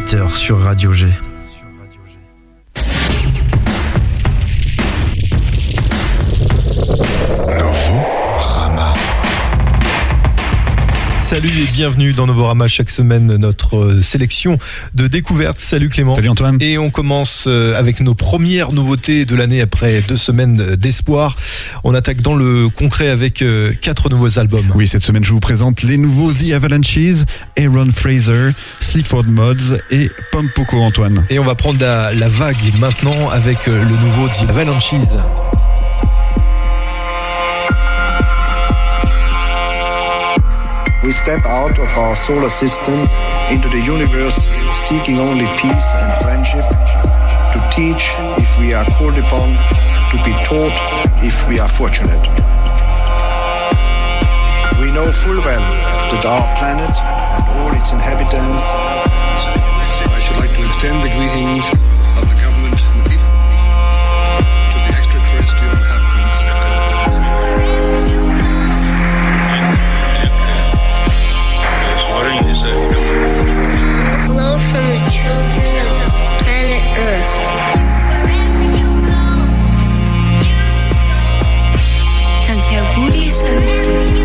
18h sur Radio G. Salut et bienvenue dans Novorama. Chaque semaine, notre sélection de découvertes. Salut Clément. Salut Antoine. Et on commence avec nos premières nouveautés de l'année après 2 semaines d'espoir. On attaque dans le concret avec 4 nouveaux albums. Oui, cette semaine, je vous présente les nouveaux The Avalanches, Aaron Fraser, Sleaford Mods et Pompoko Antoine. Et on va prendre la vague maintenant avec le nouveau The Avalanches. We step out of our solar system into the universe, seeking only peace and friendship, to teach if we are called upon, to be taught if we are fortunate. We know full well that our planet and all its inhabitants. I should like to extend the greetings of the government and the people to the extraterrestrial inhabitants. Hello from the children of the planet Earth. Cantiaguri saluti.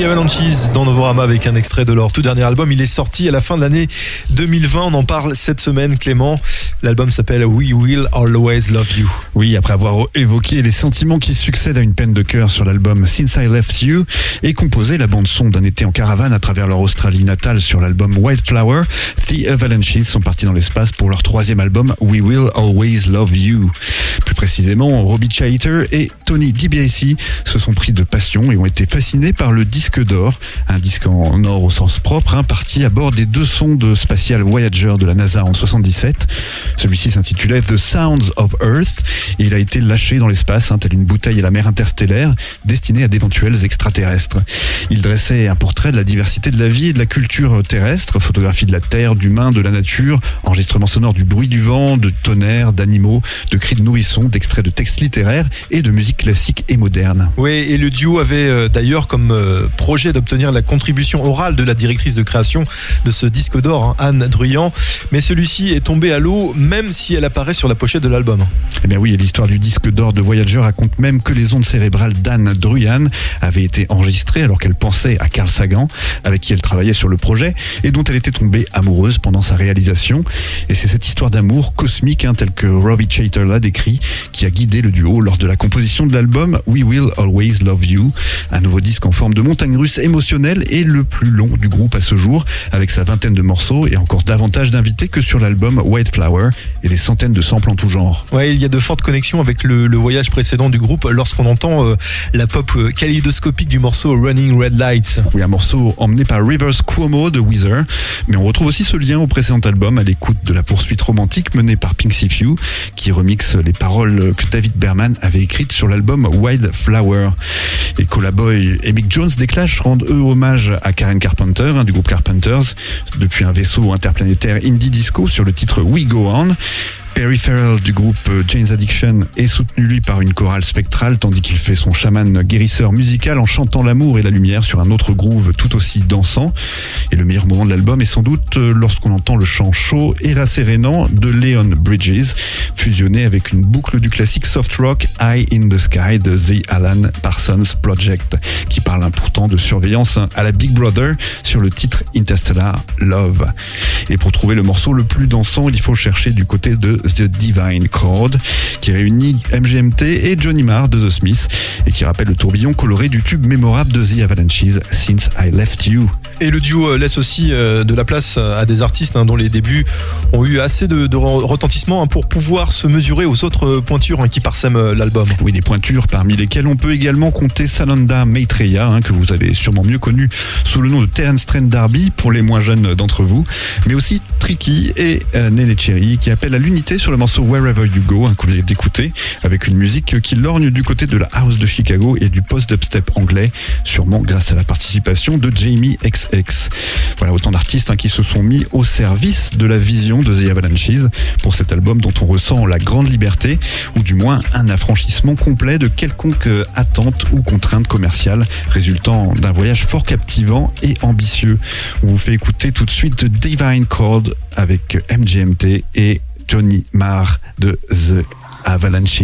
Avalanches dans Novorama avec un extrait de leur tout dernier album. Il est sorti à la fin de l'année 2020. On en parle cette semaine, Clément. L'album s'appelle We Will Always Love You. Oui, après avoir évoqué les sentiments qui succèdent à une peine de cœur sur l'album Since I Left You et composé la bande-son d'un été en caravane à travers leur Australie natale sur l'album Wildflower, The Avalanches sont partis dans l'espace pour leur troisième album We Will Always Love You. Plus précisément, Robbie Chater et Tony DiBiase se sont pris de passion et ont été fascinés par le disque d'or, un disque en or au sens propre, parti à bord des 2 sondes spatiales Voyager de la NASA en 77. Celui-ci s'intitulait The Sounds of Earth et il a été lâché dans l'espace, tel une bouteille à la mer interstellaire, destinée à d'éventuels extraterrestres. Il dressait un portrait de la diversité de la vie et de la culture terrestre, photographie de la Terre, d'humains, de la nature, enregistrement sonore du bruit du vent, de tonnerre, d'animaux, de cris de nourrissons, d'extraits de textes littéraires et de musique classique et moderne. Oui, et le duo avait d'ailleurs comme projet d'obtenir la contribution orale de la directrice de création de ce disque d'or, Anne Druyan, mais celui-ci est tombé à l'eau même si elle apparaît sur la pochette de l'album. Eh bien oui, et l'histoire du disque d'or de Voyager raconte même que les ondes cérébrales d'Anne Druyan avaient été enregistrées alors qu'elle pensait à Carl Sagan, avec qui elle travaillait sur le projet et dont elle était tombée amoureuse pendant sa réalisation. Et c'est cette histoire d'amour cosmique, telle que Robbie Chater l'a décrit, qui a guidé le duo lors de la composition de l'album We Will Always Love You, un nouveau disque en forme de montagne russe émotionnelle et le plus long du groupe à ce jour, avec sa 20aine de morceaux et encore davantage d'invités que sur l'album Wildflower et des centaines de samples en tout genre. Ouais, il y a de fortes connexions avec le voyage précédent du groupe lorsqu'on entend la pop kaléidoscopique du morceau Running Red Lights. Oui, un morceau emmené par Rivers Cuomo de Weezer, mais on retrouve aussi ce lien au précédent album à l'écoute de la poursuite romantique menée par Pinksy Few, qui remixe les paroles que David Berman avait écrites sur l'album Wildflower. Et Cola Boy et Mick Jones des Clash rendent eux hommage à Karen Carpenter, du groupe Carpenters, depuis un vaisseau interplanétaire indie disco sur le titre We Go On. Perry Farrell du groupe Jane's Addiction est soutenu lui par une chorale spectrale tandis qu'il fait son chaman guérisseur musical en chantant l'amour et la lumière sur un autre groove tout aussi dansant. Et le meilleur moment de l'album est sans doute lorsqu'on entend le chant chaud et rassérénant de Leon Bridges fusionné avec une boucle du classique soft rock High in the Sky de The Alan Parsons Project, qui parle pourtant de surveillance à la Big Brother sur le titre Interstellar Love. Et pour trouver le morceau le plus dansant, il faut chercher du côté de The Divine Chord, qui réunit MGMT et Johnny Marr de The Smiths et qui rappelle le tourbillon coloré du tube mémorable de The Avalanches, Since I Left You. Et le duo laisse aussi de la place à des artistes dont les débuts ont eu assez de retentissement pour pouvoir se mesurer aux autres pointures qui parsèment l'album. Oui, des pointures parmi lesquelles on peut également compter Sananda Maitreya, que vous avez sûrement mieux connu sous le nom de Terence Trent D'Arby pour les moins jeunes d'entre vous, mais aussi Tricky et Nene Cherry qui appellent à l'unité sur le morceau Wherever You Go, qu'on vient d'écouter, avec une musique qui lorgne du côté de la house de Chicago et du post-dubstep anglais, sûrement grâce à la participation de Jamie XX. Voilà autant d'artistes qui se sont mis au service de la vision de The Avalanches pour cet album dont on ressent la grande liberté, ou du moins un affranchissement complet de quelconque attente ou contrainte commerciale, résultant d'un voyage fort captivant et ambitieux. On vous fait écouter tout de suite The Divine Chord avec MGMT et Johnny Marr de The Avalanches.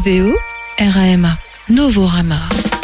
NOVO-RAMA. Novorama.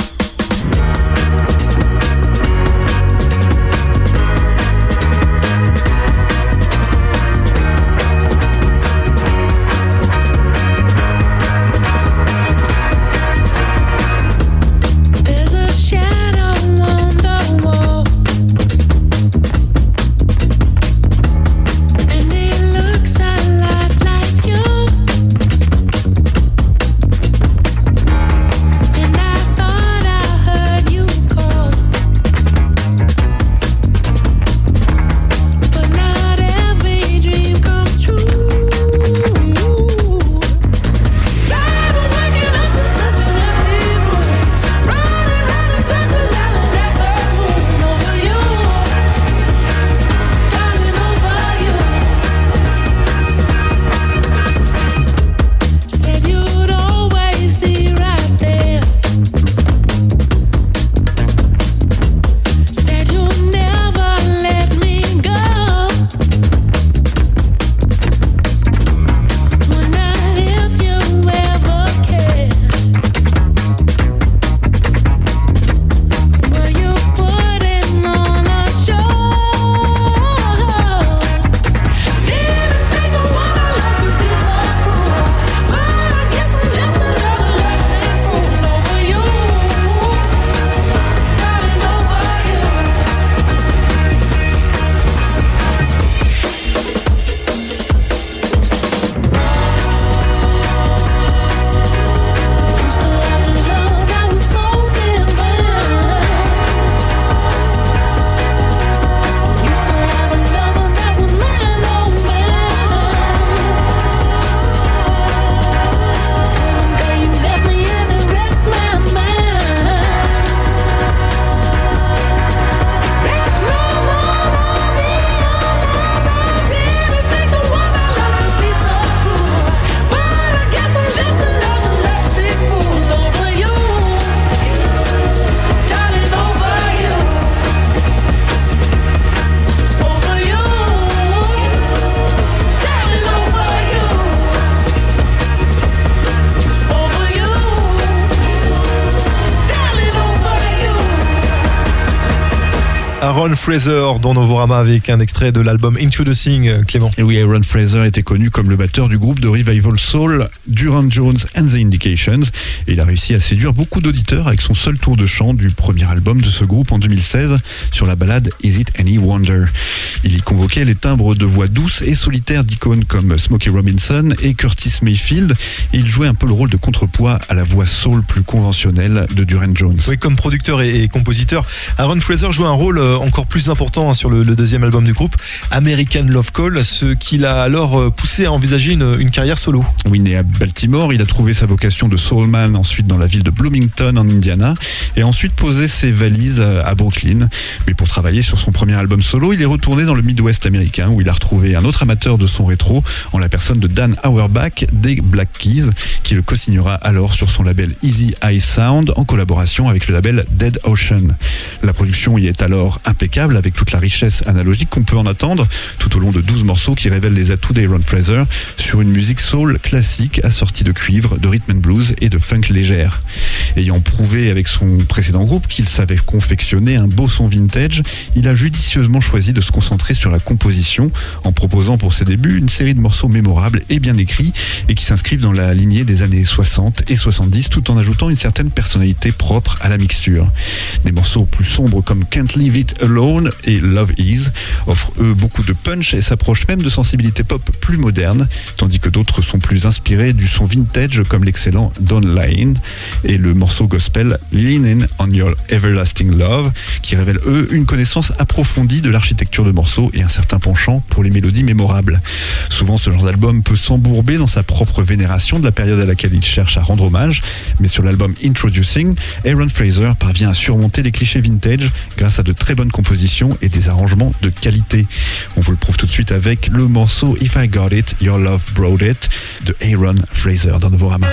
Aaron Fraser dans Novorama avec un extrait de l'album Introducing, Clément. Et oui, Aaron Fraser était connu comme le batteur du groupe de revival soul Durand Jones and the Indications, et il a réussi à séduire beaucoup d'auditeurs avec son seul tour de chant du premier album de ce groupe en 2016 sur la ballade Is It Any Wonder. Il y convoquait les timbres de voix douces et solitaires d'icônes comme Smokey Robinson et Curtis Mayfield, et il jouait un peu le rôle de contrepoids à la voix soul plus conventionnelle de Durand Jones. Oui, comme producteur et compositeur, Aaron Fraser jouait un rôle encore plus important sur le deuxième album du groupe, American Love Call, ce qui l'a alors poussé à envisager une carrière solo. Oui, né à Baltimore, il a trouvé sa vocation de soulman ensuite dans la ville de Bloomington en Indiana, et ensuite posé ses valises à Brooklyn. Mais pour travailler sur son premier album solo, il est retourné dans le Midwest américain, où il a retrouvé un autre amateur de son rétro en la personne de Dan Auerbach des Black Keys, qui le co-signera alors sur son label Easy Eye Sound en collaboration avec le label Dead Ocean. La production y est alors impeccable, avec toute la richesse analogique qu'on peut en attendre tout au long de 12 morceaux qui révèlent les atouts d'Aaron Fraser sur une musique soul classique assortie de cuivre, de rhythm and blues et de funk légère. Ayant prouvé avec son précédent groupe qu'il savait confectionner un beau son vintage, il a judicieusement choisi de se concentrer sur la composition en proposant pour ses débuts une série de morceaux mémorables et bien écrits et qui s'inscrivent dans la lignée des années 60 et 70 tout en ajoutant une certaine personnalité propre à la mixture. Des morceaux plus sombres comme Can't Leave It Alone et Love Is offrent eux beaucoup de punch et s'approchent même de sensibilités pop plus modernes, tandis que d'autres sont plus inspirés du son vintage comme l'excellent Don Lane et le morceau gospel Leanin' on Your Everlasting Love, qui révèlent eux une connaissance approfondie de l'architecture de morceaux et un certain penchant pour les mélodies mémorables. Souvent ce genre d'album peut s'embourber dans sa propre vénération de la période à laquelle il cherche à rendre hommage, mais sur l'album Introducing, Aaron Fraser parvient à surmonter les clichés vintage grâce à de très bonnes compositions et des arrangements de qualité. On vous le prouve tout de suite avec le morceau If I Got It, Your Love Brought It de Aaron Fraser dans Novorama.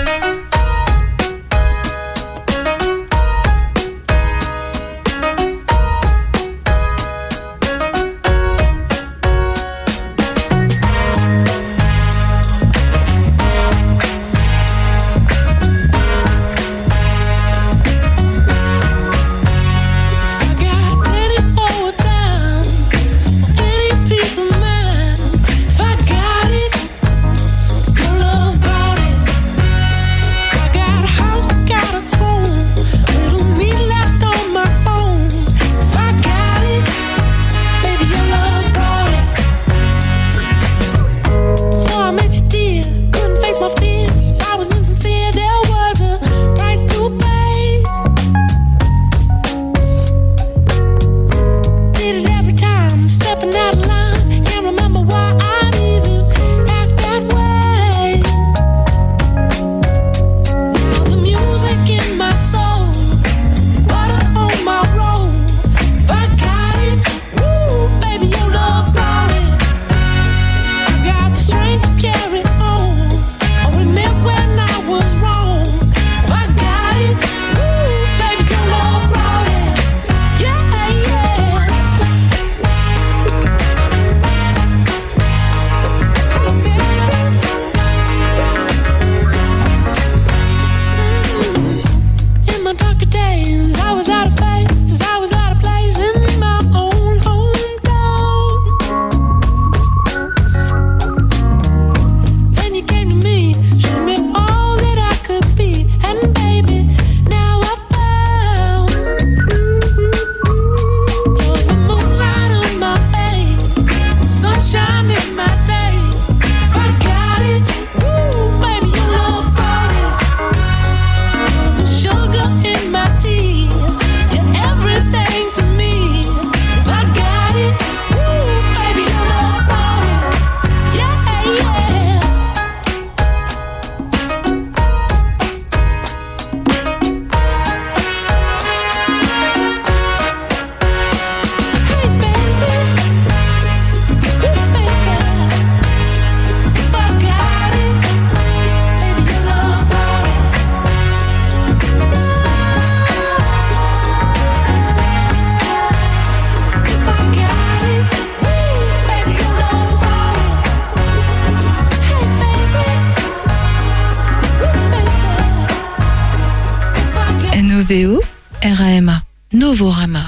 NOVO-RAMA. Novorama.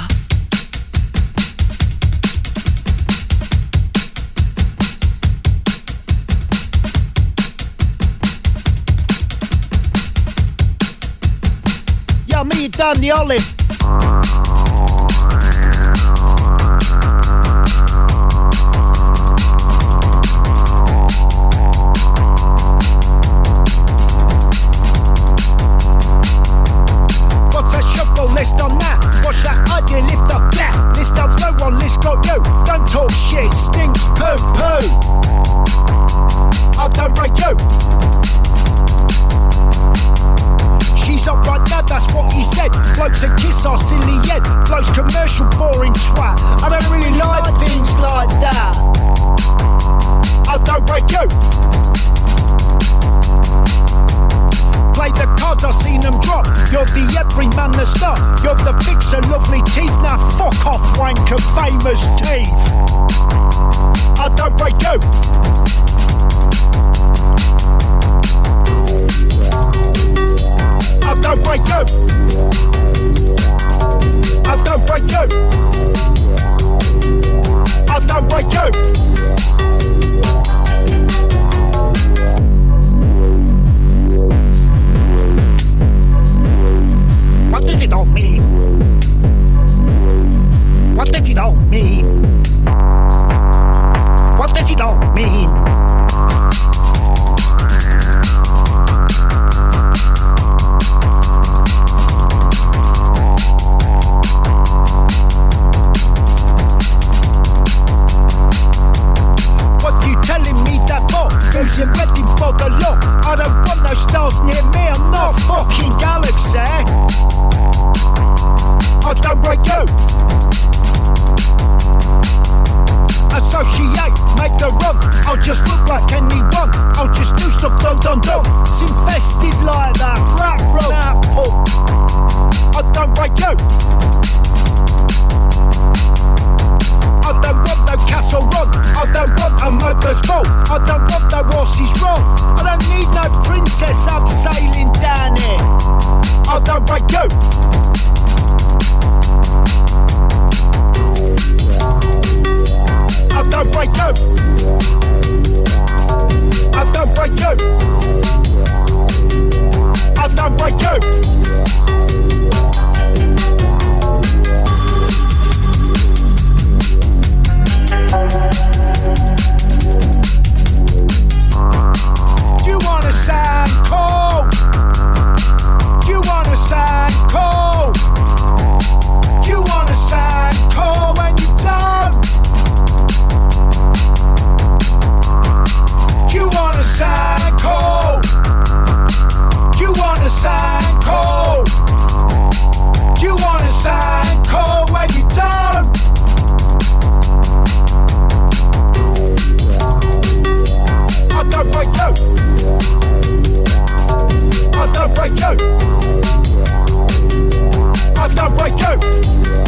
Yo, me, you done the olive. What's a shovel list on that? What's that idea lift up that? List up no one, list got you. Don't talk shit, stinks poo poo. I don't rate you. She's up right now, that's what he said. Blokes a kiss our silly head. Blokes commercial boring twat. I don't really like things like that. I don't rate you. Play the cards, I've seen them drop. You're the everyman that's not. You're the fixer, lovely teeth. Now fuck off, wanker, famous teeth. I don't rate you. I don't break you. I don't break you. I don't break you. What does it all mean? What does it all mean? What does it all mean? Who's in ready for the law? I don't want no stars near me, I'm not a fucking galaxy. I don't break you. Associate, make the run. I'll just look like anyone. I'll just do stuff dun. It's infested like that. Rap apple. I don't break you. I don't want no castle run. I don't want a murder's fault. I don't want no horses wrong. I don't need no princess abseiling down here. I don't break you. I don't break you. I don't break you. I don't break you. You wanna sound cold? You wanna sound cold? You wanna sound cold when you don't? You wanna sound cold? You wanna sound cold? You wanna sound cold when you don't? I don't break you. I don't break you. I don't break you.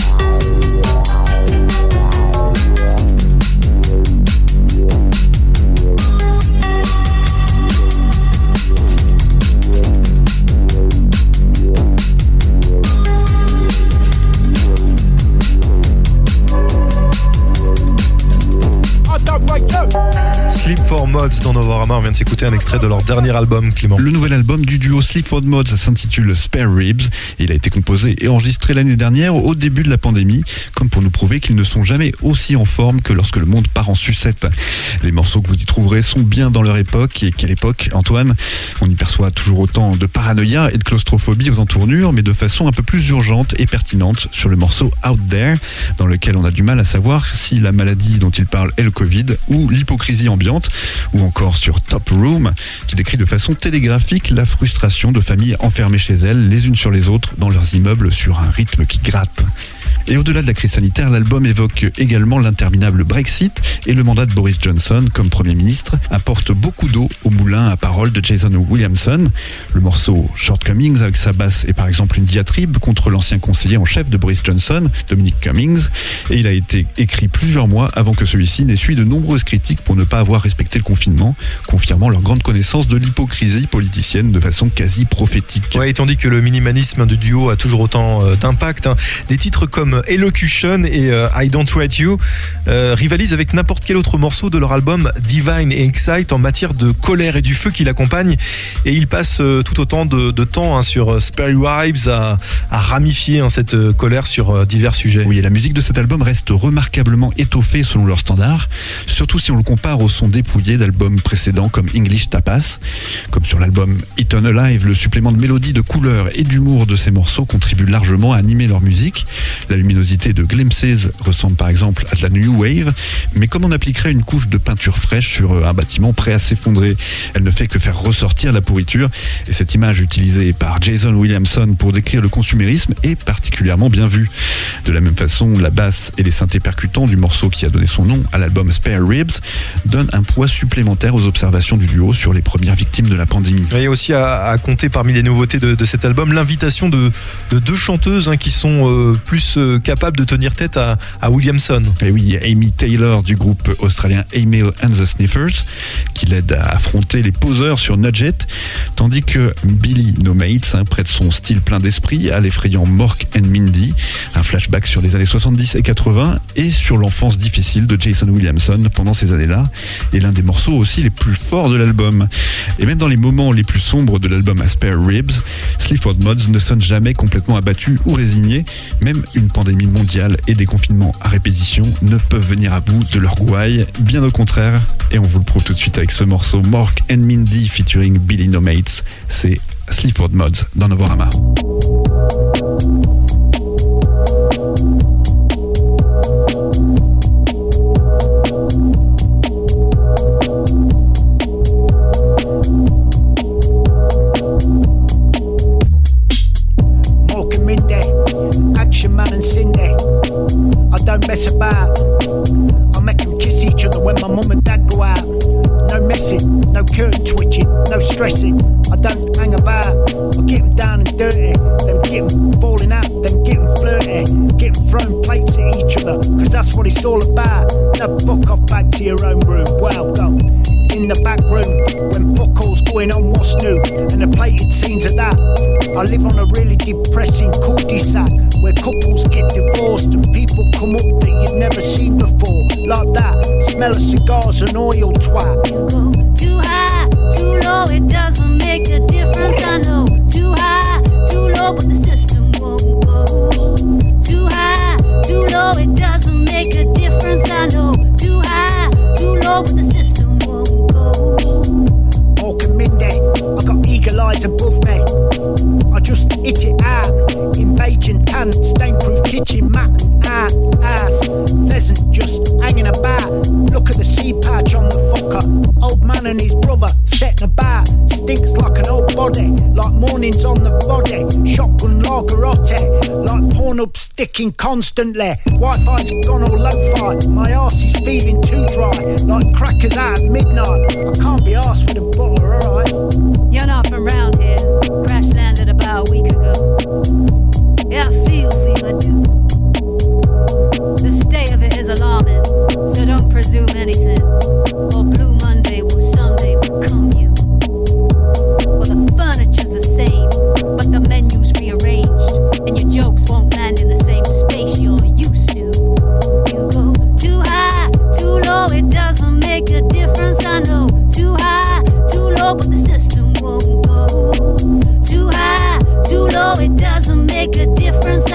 Sleep for Mods dans Novorama. On vient de s'écouter un extrait de leur dernier album, Clément. Le nouvel album du duo Sleep for Mods s'intitule Spare Ribs. Il a été composé et enregistré l'année dernière au début de la pandémie, comme pour nous prouver qu'ils ne sont jamais aussi en forme que lorsque le monde part en sucette. Les morceaux que vous y trouverez sont bien dans leur époque. Et quelle époque, Antoine? On y perçoit toujours autant de paranoïa et de claustrophobie aux entournures, mais de façon un peu plus urgente et pertinente sur le morceau Out There, dans lequel on a du mal à savoir si la maladie dont il parle est le Covid ou l'hypocrisie ambiante, ou encore sur Top Room, qui décrit de façon télégraphique la frustration de familles enfermées chez elles, les unes sur les autres, dans leurs immeubles sur un rythme qui gratte. Et au-delà de la crise sanitaire, l'album évoque également l'interminable Brexit et le mandat de Boris Johnson comme Premier ministre apporte beaucoup d'eau au moulin à paroles de Jason Williamson. Le morceau Shortcomings avec sa basse est par exemple une diatribe contre l'ancien conseiller en chef de Boris Johnson, Dominic Cummings, et il a été écrit plusieurs mois avant que celui-ci n'essuie de nombreuses critiques pour ne pas avoir respecté le confinement, confirmant leur grande connaissance de l'hypocrisie politicienne de façon quasi prophétique. Ouais, et tandis que le minimalisme du duo a toujours autant d'impact, des titres comme Elocution et I Don't Rate You rivalisent avec n'importe quel autre morceau de leur album Divine et Excite en matière de colère et du feu qui l'accompagne, et ils passent tout autant de temps sur Spare Vibes à ramifier cette colère sur divers sujets. Oui, et la musique de cet album reste remarquablement étoffée selon leurs standards, surtout si on le compare au son dépouillé d'albums précédents comme English Tapas. Comme sur l'album Eaten Alive, le supplément de mélodie, de couleur et d'humour de ces morceaux contribue largement à animer leur musique. La luminosité de Glimpses ressemble par exemple à de la New Wave, mais comme on appliquerait une couche de peinture fraîche sur un bâtiment prêt à s'effondrer. Elle ne fait que faire ressortir la pourriture, et cette image utilisée par Jason Williamson pour décrire le consumérisme est particulièrement bien vue. De la même façon, la basse et les synthés percutants du morceau qui a donné son nom à l'album Spare Ribs donnent un poids supplémentaire aux observations du duo sur les premières victimes de la pandémie. Il y a aussi à compter parmi les nouveautés de cet album l'invitation de deux chanteuses qui sont plus capables de tenir tête à Williamson. Et oui, Amy Taylor du groupe australien Emil and the Sniffers qui l'aide à affronter les poseurs sur Nudge It, tandis que Billy No Mates prête son style plein d'esprit à l'effrayant Mork and Mindy, un flashback sur les années 70 et 80 et sur l'enfance difficile de Jason Williamson pendant ces années-là, et l'un des morceaux aussi les plus forts de l'album. Et même dans les moments les plus sombres de l'album à Spare Ribs, Sleaford Mods ne sonne jamais complètement abattus ou résignés. Même une pandémie mondiale et des confinements à répétition ne peuvent venir à bout de leur gouaille, bien au contraire. Et on vous le prouve tout de suite avec ce morceau Mork and Mindy featuring Billy No Mates. C'est Sleaford Mods dans Novorama. Mess about. I make them kiss each other when my mum and dad go out. No messing, no curtain twitching, no stressing. I don't hang about. I get them down and dirty, then get them falling out, then get them flirty, get them throwing plates at each other, cause that's what it's all about. Now fuck off back to your own room. Welcome in the back room when fuck all's going on, what's new, and the plated scenes of that. I live on a really depressing cul-de-sac where couples get divorced and people come up that you've never seen before, like that. Smell of cigars and oil, twat. You go too high, too low, it doesn't make a difference. I know. Too high, too low, but the system won't go. Too high, too low, it doesn't make a difference. I know. Too high, too low, but the system won't go. Mork and Mindy, I got eagle eyes above me. I just hit it out in beige and tan, stain-proof kitchen mat and ass. Pheasant just hanging about. Look at the sea patch on the fucker. Old man and his brother setting about. Stinks like an old body, like mornings on the body. Shotgun lagerotte, like porn up sticking constantly. Wi-Fi's gone all lo-fi. My arse is feeling too dry, like crackers out at midnight. I can't be arsed with a butter, alright? You're not from round here. Crash landed about a week ago. Yeah, I feel for you, I do. The state of it is alarming, so don't presume anything, or Blue Monday will someday become you. Well, the furniture's the same, but the menu's rearranged, and your jokes won't land in the same space you're used to. You go too high, too low, it doesn't make a difference, I know. Too high, too low, but the system won't go. Too high, too low, it doesn't make a difference,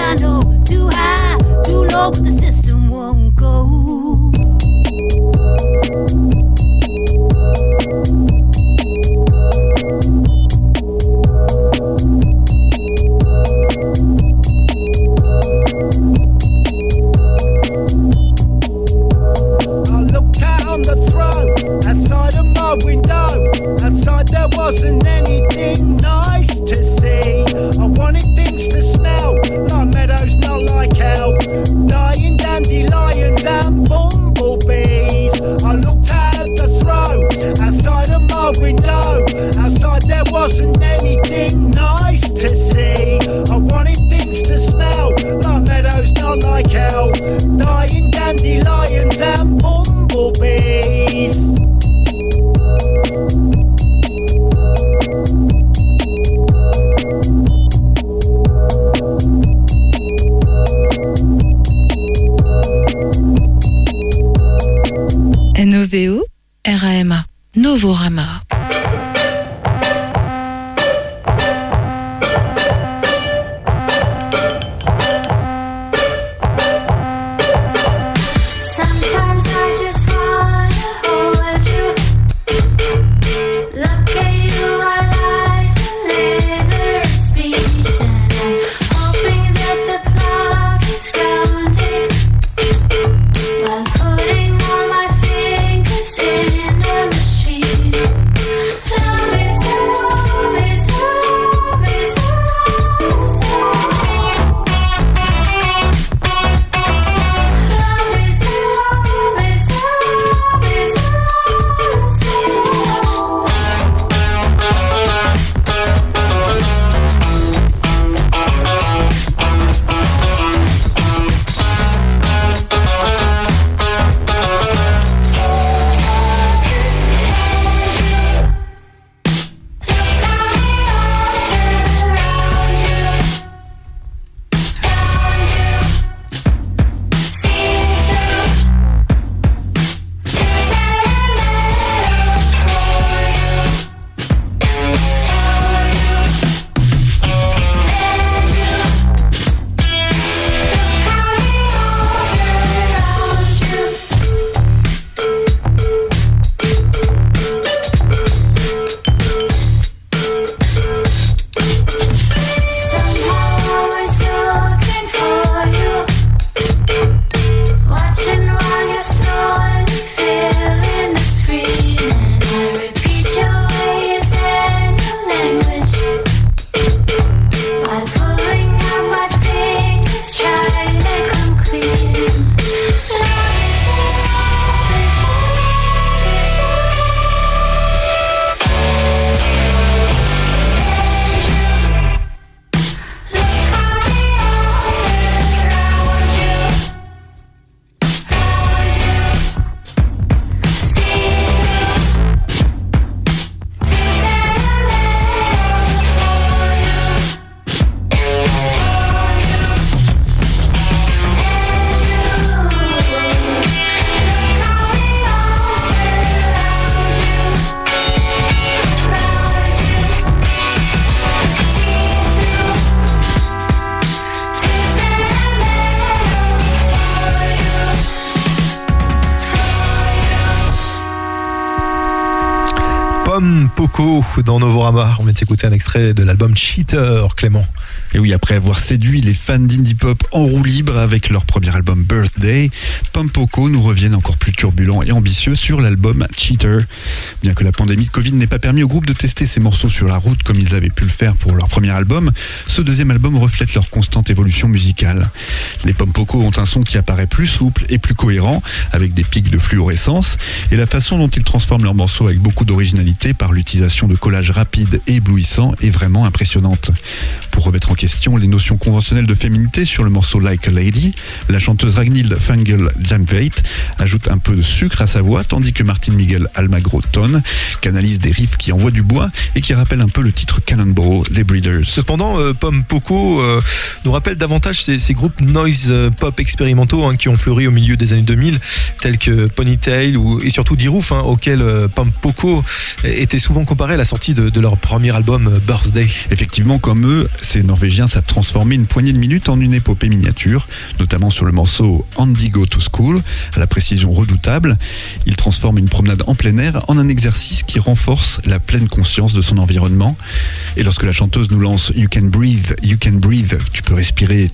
Noveu Rama. Novorama. Sometimes I just wanna hold you. Look at you, I like to deliver a speech, and I'm hoping that the plug is grounded while putting all my fingers in the machine. Love is love is love is love is love. Love is love is love is love is love. Watching while you're slowly filling the screen, and I repeat your ways and your language while pulling out my fingers, trying to come clean. Love is love is love is love. Look how they all surround you. Pom Poko dans Novorama. On vient de s'écouter un extrait de l'album Cheater, Clément. Et oui, après avoir séduit les fans d'indie pop en roue libre avec leur premier album Birthday, Pom Poko nous reviennent encore plus turbulents et ambitieux sur l'album Cheater. Bien que la pandémie de Covid n'ait pas permis au groupe de tester ces morceaux sur la route comme ils avaient pu le faire pour leur premier album, ce deuxième album reflète leur constante évolution musicale. Les Pom Poko ont un son qui apparaît plus souple et plus cohérent, avec des pics de fluorescence, et la façon dont ils transforment leurs morceaux avec beaucoup d'originalité par l'utilisation de collages rapides et éblouissants est vraiment impressionnante. Pour remettre en question les notions conventionnelles de féminité sur le morceau Like a Lady, la chanteuse Ragnhild Fangel-Jamveit ajoute un peu de sucre à sa voix, tandis que Martin Miguel Almagro Ton canalise des riffs qui envoient du bois et qui rappellent un peu le titre Cannonball, les Breeders. Cependant, Pom Poko nous rappelle davantage ces groupes noise pop expérimentaux qui ont fleuri au milieu des années 2000, tels que Ponytail et surtout D-Roof, auxquels Pom Poko était souvent comparé à la sortie de leur premier album Birthday. Effectivement, comme eux, ces Norvégiens savent transformer une poignée de minutes en une épopée miniature, notamment sur le morceau Andy Go to School, à la précision redoutable. Ils transforment une promenade en plein air en un exercice qui renforce la pleine conscience de son environnement. Et lorsque la chanteuse nous lance You can breathe, tu peux respirer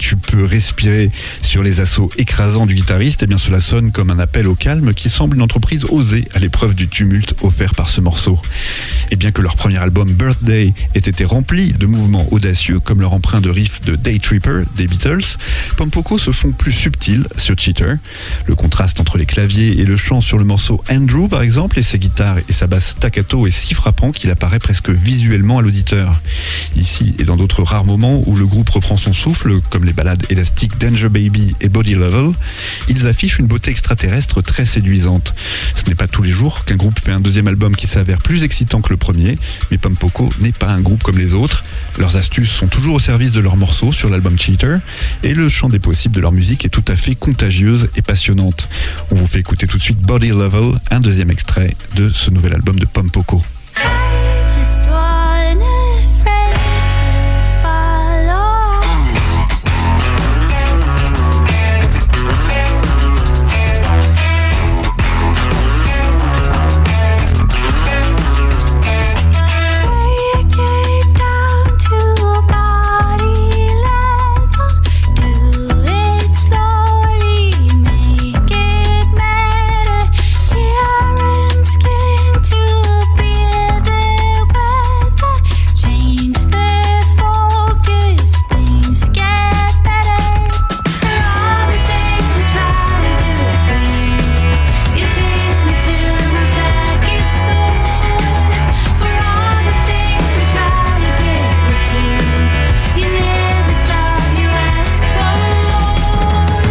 sur les assauts écrasants du guitariste, et bien cela sonne comme un appel au calme qui semble une entreprise osée à l'épreuve du tumulte offert par ce morceau. Et bien que leur premier album Birthday ait été rempli de mouvements audacieux comme leur emprunt de riff de Day Tripper des Beatles, Pom Poko se font plus subtils sur Cheater. Le contraste entre les claviers et le chant sur le morceau Andrew par exemple, et ses guitares et sa basse staccato est si frappant qu'il apparaît presque visuellement à l'auditeur. Ici et dans d'autres rares moments où le groupe reprend son souffle, comme les ballades élastiques Danger Baby et Body Level, ils affichent une beauté extraterrestre très séduisante. Ce n'est pas tout tous les jours qu'un groupe fait un deuxième album qui s'avère plus excitant que le premier, mais Pompoko n'est pas un groupe comme les autres. Leurs astuces sont toujours au service de leurs morceaux sur l'album Cheater, et le champ des possibles de leur musique est tout à fait contagieuse et passionnante. On vous fait écouter tout de suite Body Level, un deuxième extrait de ce nouvel album de Pompoko. Just want a friend to follow. Break it down to body level. Do it slowly, make it matter. Hair and skin to be the weather. Change the focus, things get better. For all the things we try to do for you, you chase me till my back is sore. For all the things we try to get with you, you never stop, you ask for more.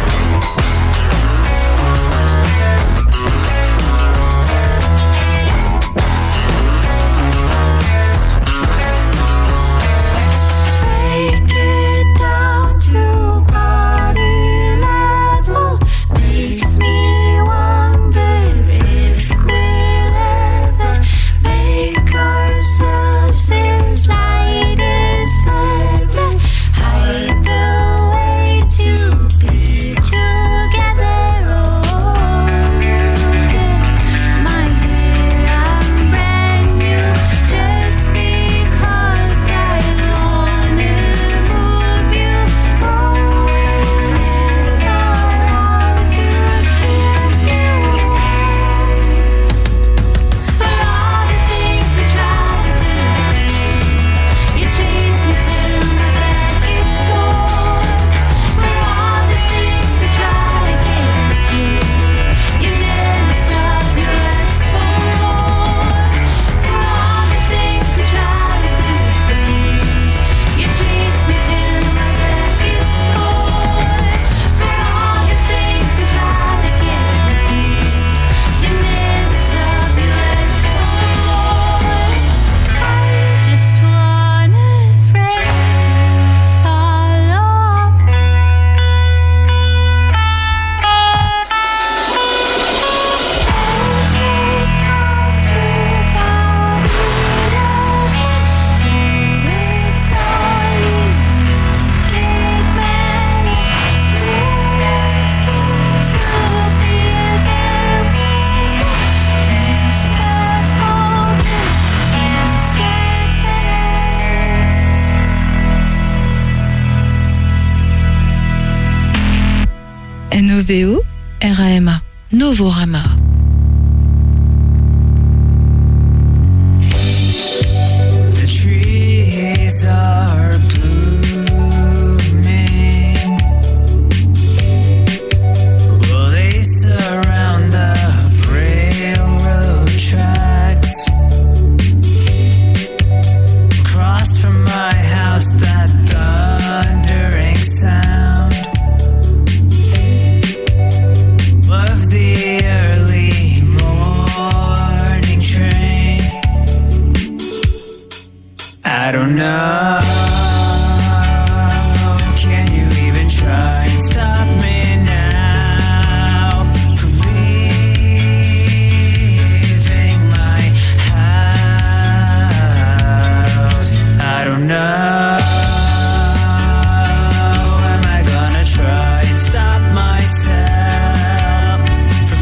Break it down to body level. Makes me wonder if we'll ever make ourselves as light as feather. Hide the way to be together. Oh, yeah. My hair, I'm brand new just because I wanna move you. Oh, and all to keep you warm. For all the things we try to do for you, you chase me till my back is sore. For all the things we try to get with you, you never stop, you ask for more. For all the things we try to do for you, you chase me till my back is sore. For all the things we try to get with you, you never stop, you ask for more. I just want a friend to follow. NOVO, RAMA, Novorama. The trees are blooming. Well, they surround the railroad tracks. Across from my house, that thundering sound of the early morning train. I don't know. Can you even try and stop me now from leaving my house? I don't know. Am I gonna try and stop myself from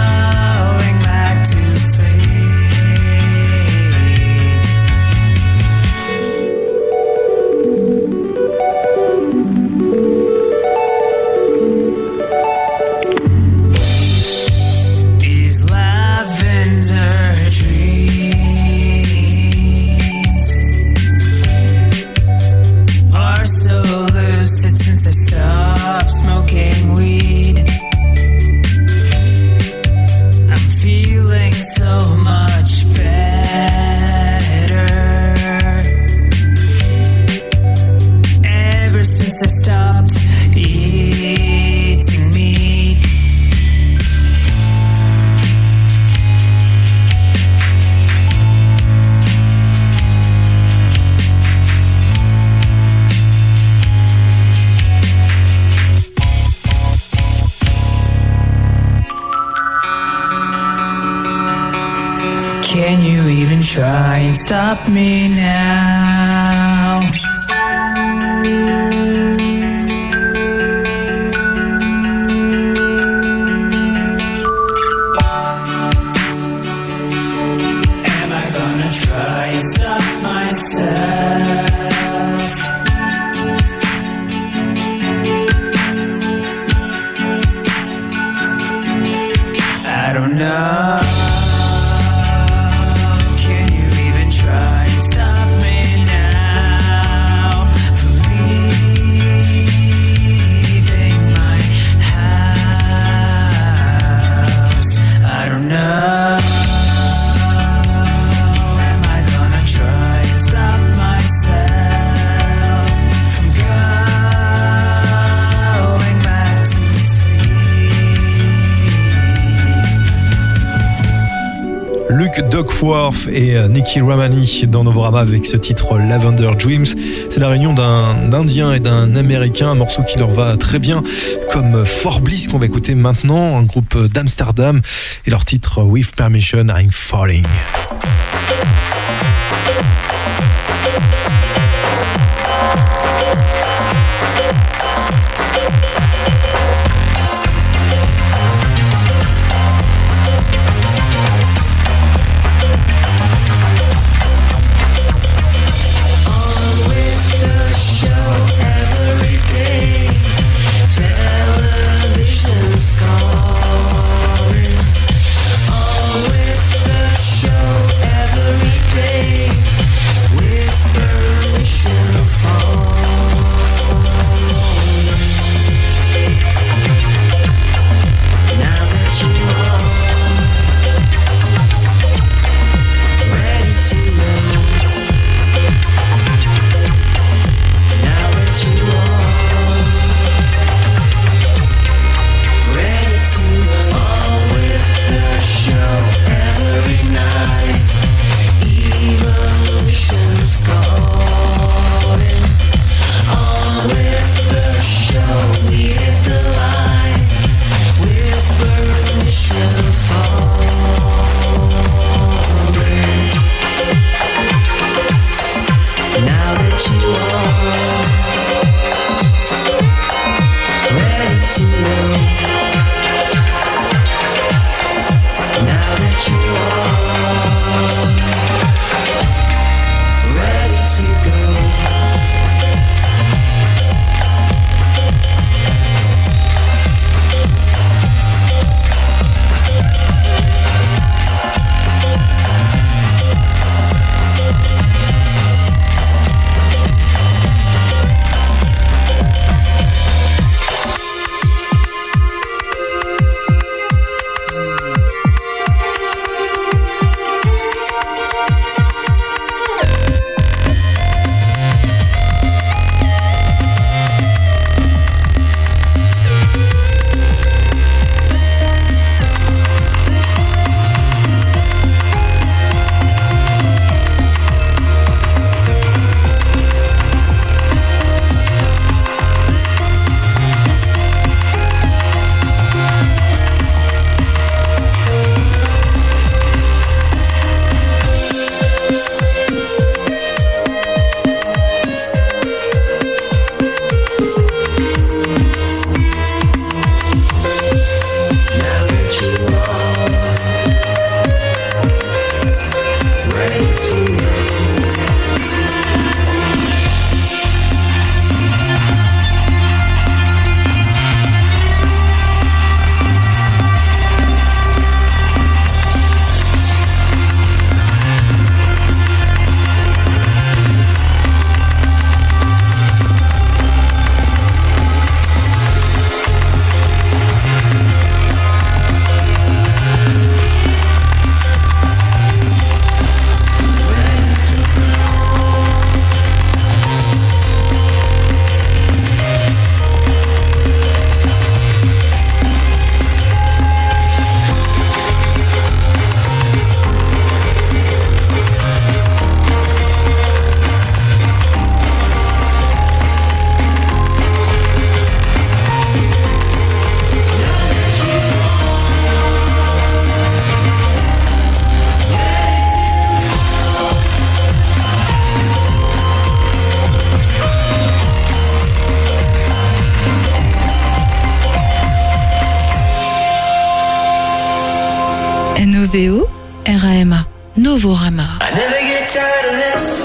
going back to sleep? Can you even try and stop me now? Am I gonna try and stop myself? I don't know. Can you even try and stop me now from leaving my house? I don't know. Am I gonna try and stop myself from going back to Luke Duckworth et Nicky Ramani dans Novorama avec ce titre Lavender Dreams. C'est la réunion d'un Indien et d'un Américain, un morceau qui leur va très bien, comme For Bliss qu'on va écouter maintenant, un groupe d'Amsterdam, et leur titre With Permission I'm Falling. Television's calling. On with the show every day. With N-O-V-O R-A-M-A. Novorama. I never get tired of this.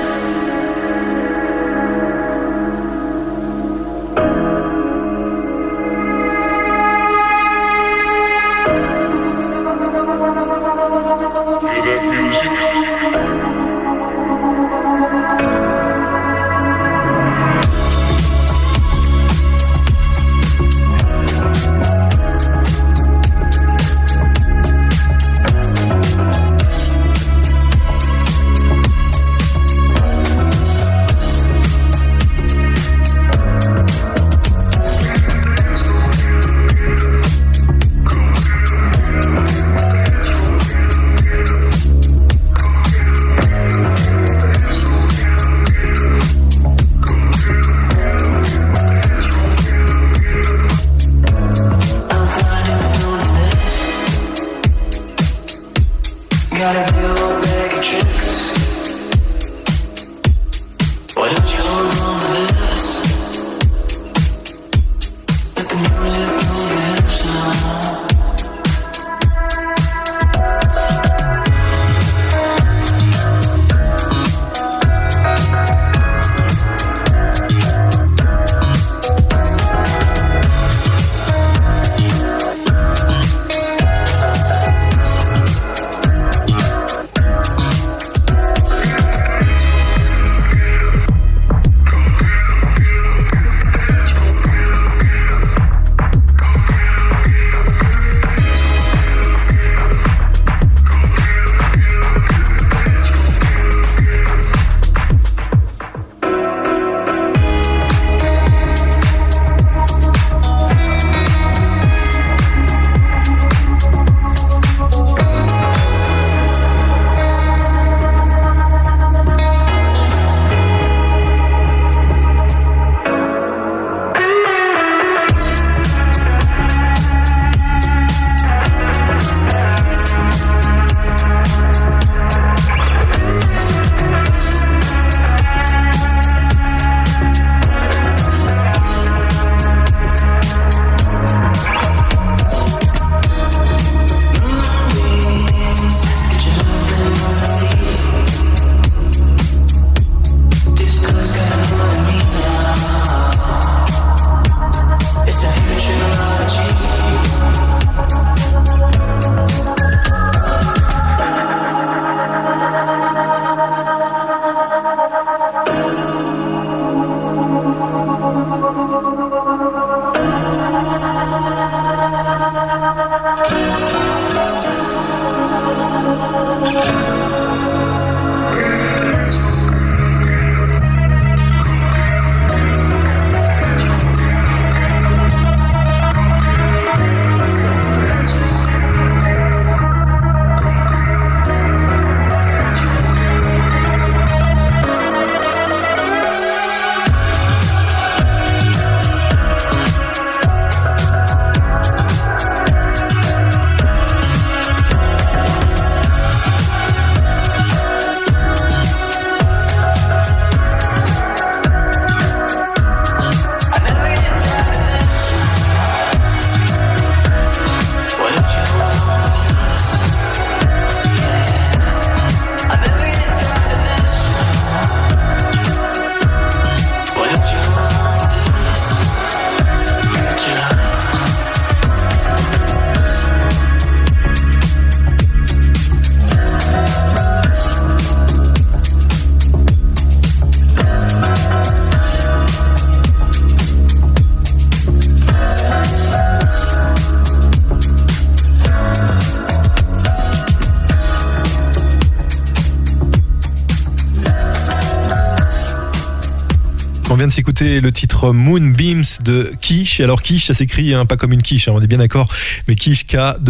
On vient de s'écouter le titre Moonbeams de Quiche. Alors Quiche, ça s'écrit pas comme une quiche, on est bien d'accord, mais Quiche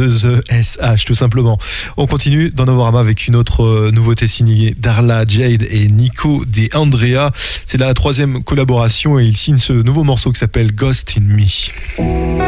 K2ESH tout simplement. On continue dans Novorama avec une autre nouveauté signée Darla Jade et Nico De Andrea. C'est la 3e collaboration et ils signent ce nouveau morceau qui s'appelle Ghost in Me.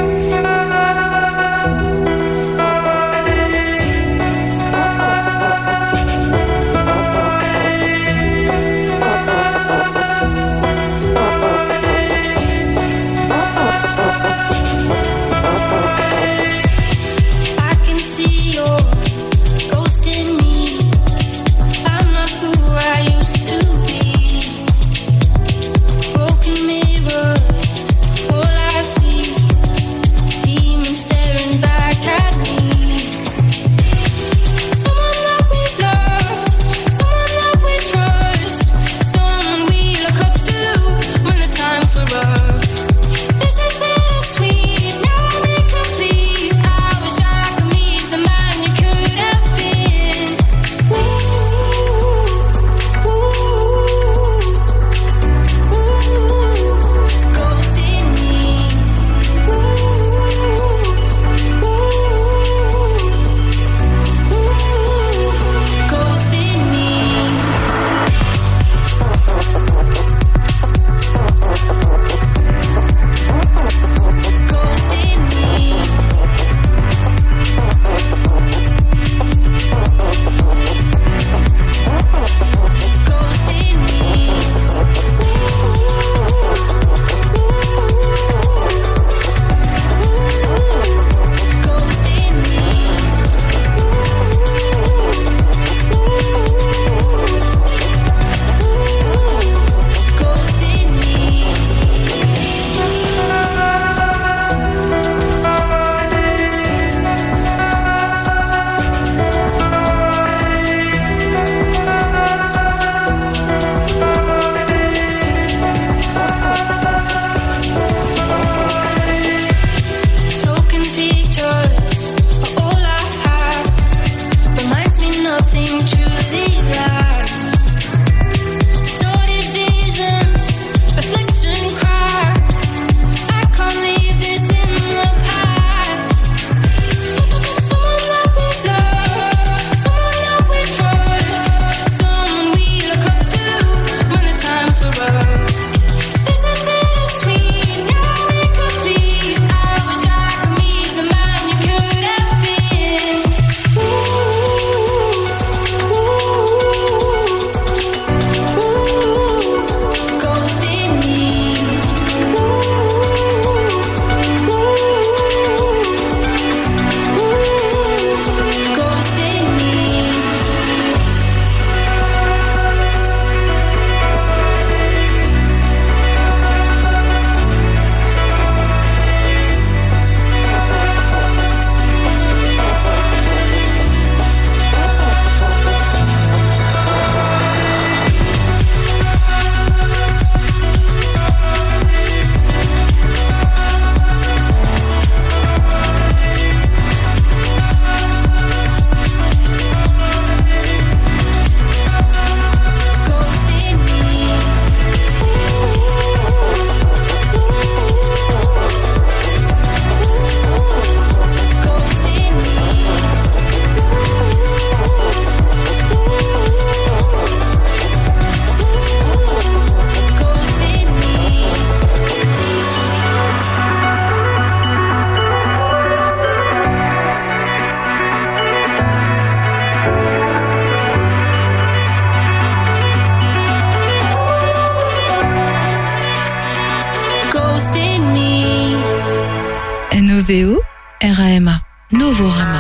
Noveo, RAMA, Novorama.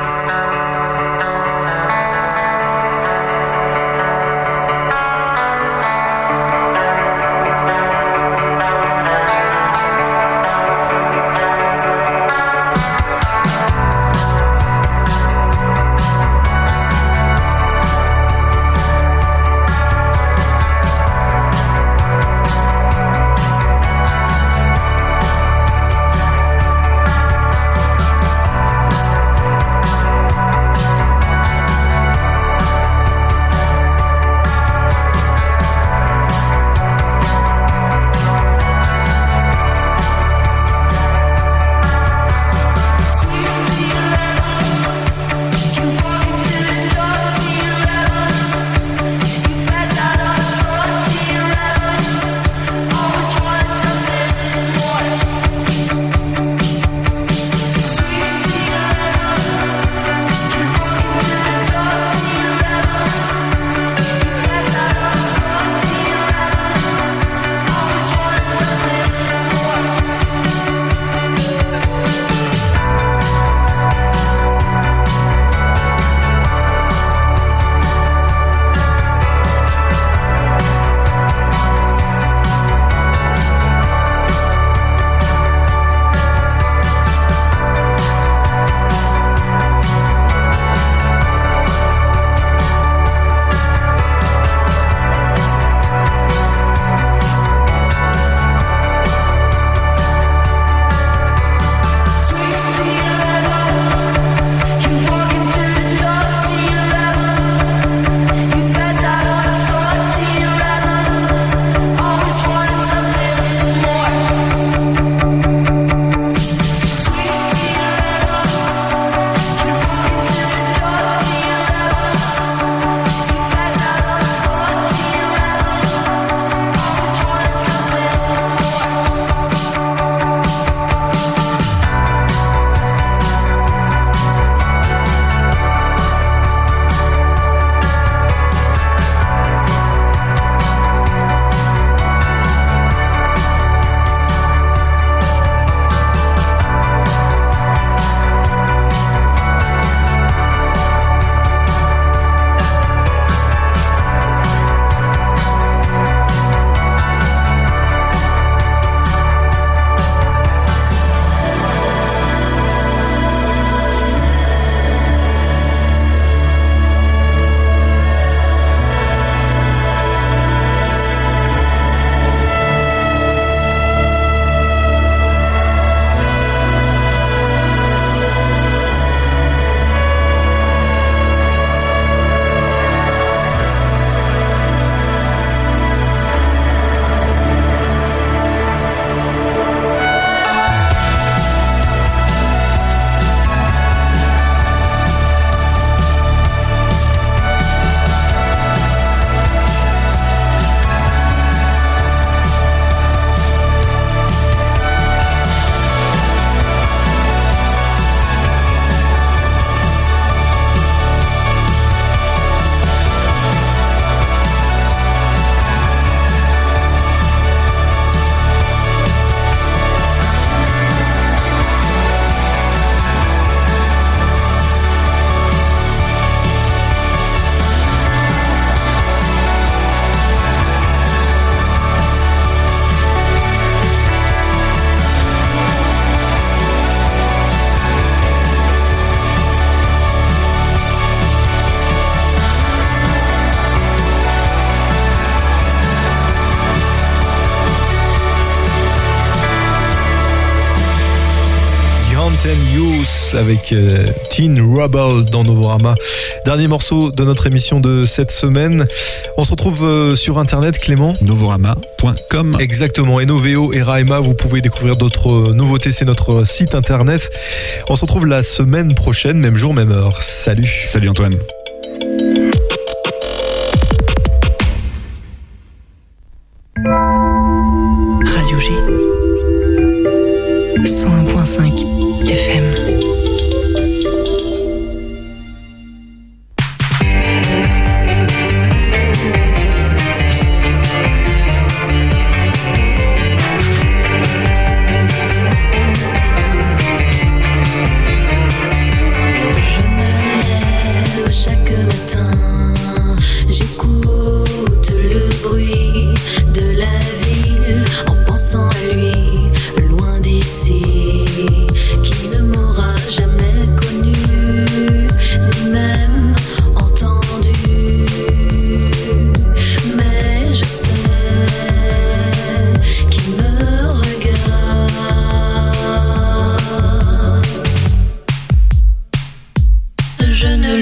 Youth avec Teen Rebel dans Novorama. Dernier morceau de notre émission de cette semaine. On se retrouve sur internet, Clément. Novorama.com. Exactement. Et Noveo et RAMA, vous pouvez découvrir d'autres nouveautés, c'est notre site internet. On se retrouve la semaine prochaine, même jour, même heure. Salut. Salut Antoine.